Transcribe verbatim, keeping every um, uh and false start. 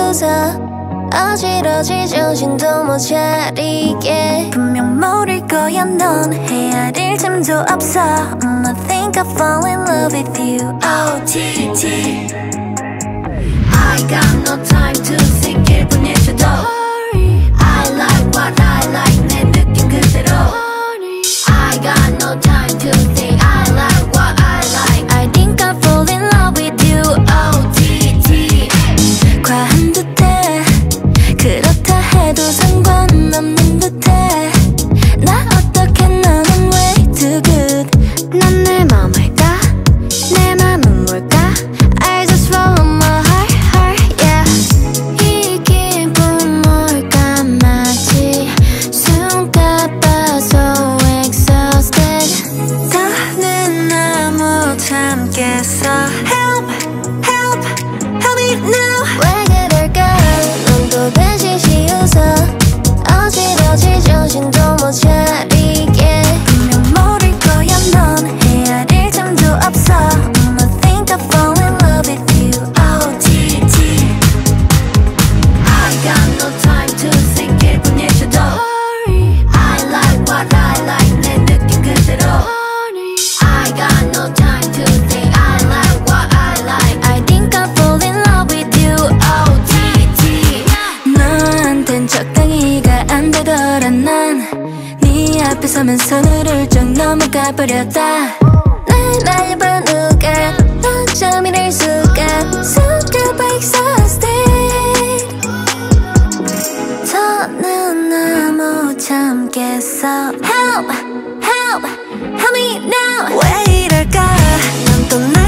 웃어 어지러지 정신도 못 차리게 분명 모를 거야 넌 헤아릴 틈도 없어 mm, I think I fall in love with you O T T I got no time to think 일 뿐일지도 I like what I like 내 느낌 그대로 I got no time to think I like what I like I think I fall in love with you O T T 과한 듯해 그렇다 해도 상관없는 듯해 나 어떻게 너는 way too good 넌 내 맘을 까 내 맘은 뭘까 I just follow my heart heart yeah 이 기분 뭘까 마치 숨가빠 so exhausted 더는 나 못 참겠어 Help help help me now 왜 그럴까 넌 또 배신시 웃어 어지러지 정신도 못 차리게 분명 모를 거야 넌 헤아릴 틈도 없어 mm, I think I fall in love with you O T T I got no time to think 일 뿐일지도 I like what I like 내 느낌 그대로 I got no time to think I like what I like I think I fall in love with you O T T 너한텐 적당히가 안 되더라 난 네 앞에 서면 선을 훌쩍 넘어가 버렸다 날 날려본 누가 어쩜 이럴 수가 수줍어 exhausted 더는 나 못 참겠어 Help help help me now 왜 이럴까 넌 또 날